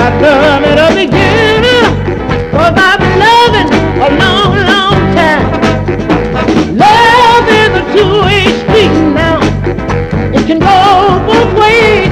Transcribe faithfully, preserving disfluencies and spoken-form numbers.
I love at the beginning, 'cause I've been loving a long, long time. Love is a two-way street now. It can go both ways.